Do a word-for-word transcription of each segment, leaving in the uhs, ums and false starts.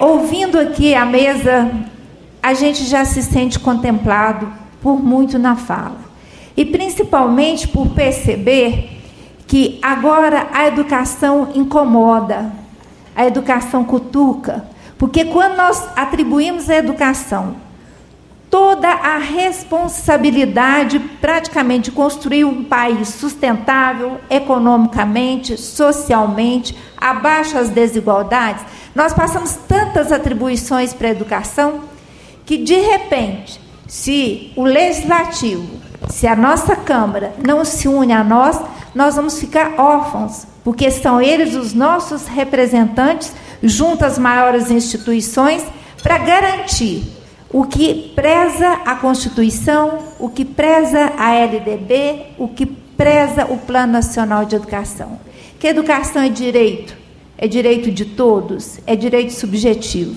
ouvindo aqui a mesa, a gente já se sente contemplado por muito na fala. E principalmente por perceber que agora a educação incomoda, a educação cutuca, porque quando nós atribuímos à educação toda a responsabilidade praticamente de construir um país sustentável, economicamente, socialmente, abaixo das desigualdades, nós passamos tantas atribuições para a educação que, de repente, se o Legislativo, se a nossa Câmara não se une a nós, nós vamos ficar órfãos, porque são eles os nossos representantes, junto às maiores instituições, para garantir o que preza a Constituição, o que preza a L D B, o que preza o Plano Nacional de Educação. Que educação é direito, é direito de todos, é direito subjetivo.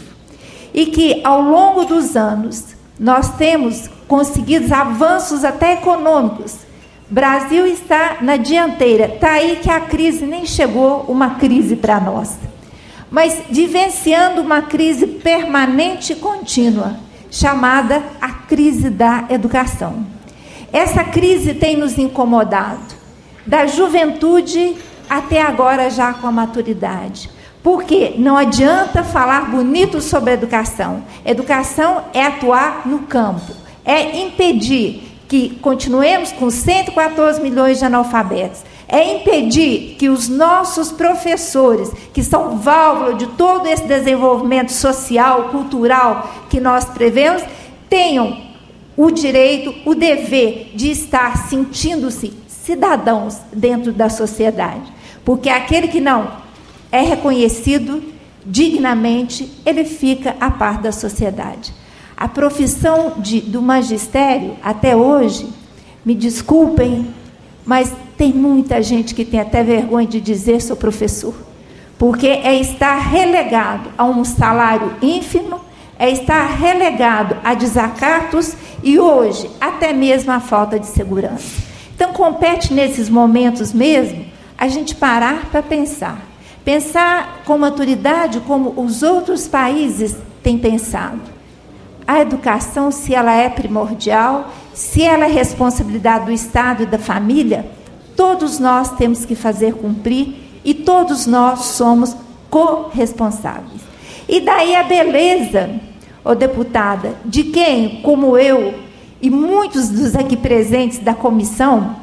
E que, ao longo dos anos, nós temos conseguido avanços até econômicos. O Brasil está na dianteira, está aí que a crise nem chegou, uma crise para nós. Mas vivenciando uma crise permanente e contínua, chamada a crise da educação. Essa crise tem nos incomodado, da juventude até agora já com a maturidade. Porque não adianta falar bonito sobre educação. Educação é atuar no campo, é impedir que continuemos com cento e quatorze milhões de analfabetos, é impedir que os nossos professores, que são válvula de todo esse desenvolvimento social, cultural que nós prevemos, tenham o direito, o dever de estar sentindo-se cidadãos dentro da sociedade. Porque aquele que não é reconhecido dignamente, ele fica à par da sociedade. A profissão de, do magistério, até hoje, me desculpem, mas tem muita gente que tem até vergonha de dizer sou professor, porque é estar relegado a um salário ínfimo, é estar relegado a desacatos e hoje até mesmo a falta de segurança. Então compete nesses momentos mesmo a gente parar para pensar, pensar com maturidade como os outros países têm pensado. A educação, se ela é primordial, se ela é responsabilidade do Estado e da família, todos nós temos que fazer cumprir e todos nós somos corresponsáveis. E daí a beleza, ó deputada, de quem, como eu e muitos dos aqui presentes da comissão,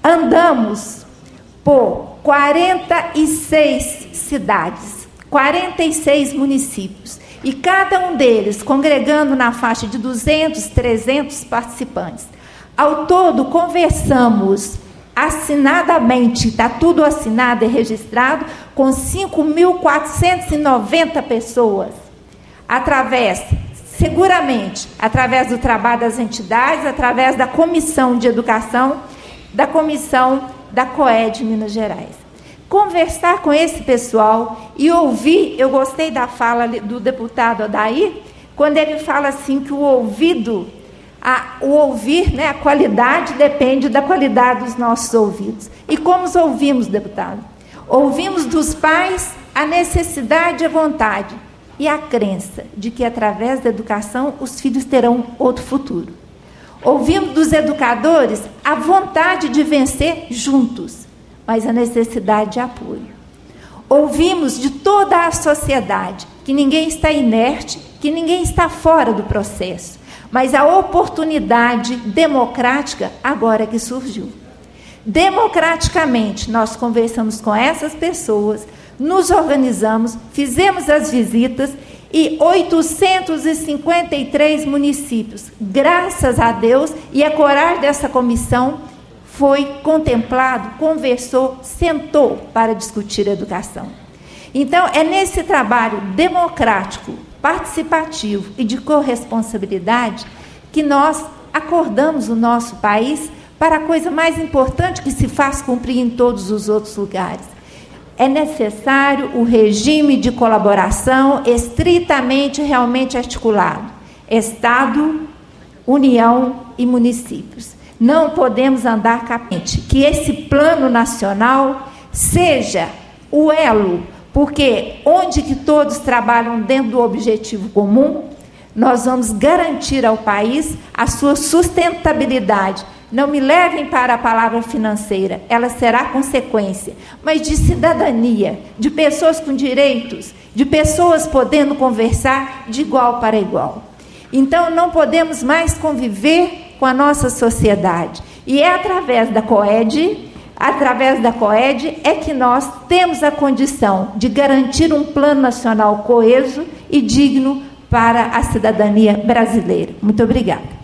andamos por quarenta e seis cidades, quarenta e seis municípios, e cada um deles congregando na faixa de duzentos, trezentos participantes. Ao todo, conversamos assinadamente, está tudo assinado e registrado, com cinco mil quatrocentas e noventa pessoas, através, seguramente, através do trabalho das entidades, através da Comissão de Educação, da Comissão da COED Minas Gerais. Conversar com esse pessoal e ouvir, eu gostei da fala do deputado Adair, quando ele fala assim que o ouvido, a, o ouvir, né, a qualidade depende da qualidade dos nossos ouvidos. E como os ouvimos, deputado? Ouvimos dos pais a necessidade e a vontade e a crença de que, através da educação, os filhos terão outro futuro. Ouvimos dos educadores a vontade de vencer juntos, mas a necessidade de apoio. Ouvimos de toda a sociedade que ninguém está inerte, que ninguém está fora do processo, mas a oportunidade democrática agora que surgiu. Democraticamente, nós conversamos com essas pessoas, nos organizamos, fizemos as visitas e oitocentos e cinquenta e três municípios, graças a Deus e a coragem dessa comissão, foi contemplado, conversou, sentou para discutir a educação. Então, é nesse trabalho democrático, participativo e de corresponsabilidade que nós acordamos o nosso país para a coisa mais importante que se faz cumprir em todos os outros lugares. É necessário o regime de colaboração estritamente, realmente articulado. Estado, União e municípios. Não podemos andar capente. Que esse plano nacional seja o elo porque onde que todos trabalham dentro do objetivo comum, nós vamos garantir ao país a sua sustentabilidade. Não me levem para a palavra financeira, ela será consequência, mas de cidadania, de pessoas com direitos, de pessoas podendo conversar de igual para igual. Então, não podemos mais conviver com a nossa sociedade. E é através da COED, através da COED, é que nós temos a condição de garantir um plano nacional coeso e digno para a cidadania brasileira. Muito obrigada.